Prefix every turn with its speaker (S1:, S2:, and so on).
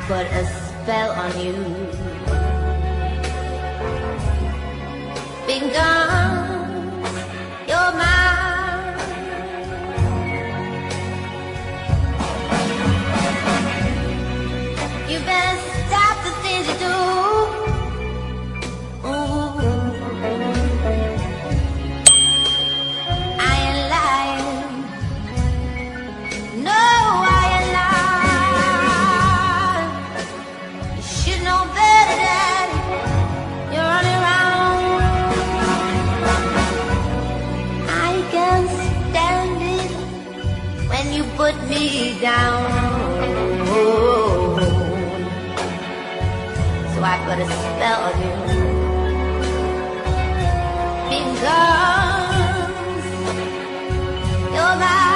S1: put a spell on you. Been gone, you're mine. You better stop the things you do. Ooh. I ain't lying. No, I ain't lying. You should know better than you're running around. I can't stand it when you put me down. So I put a spell on you. Because you're mine.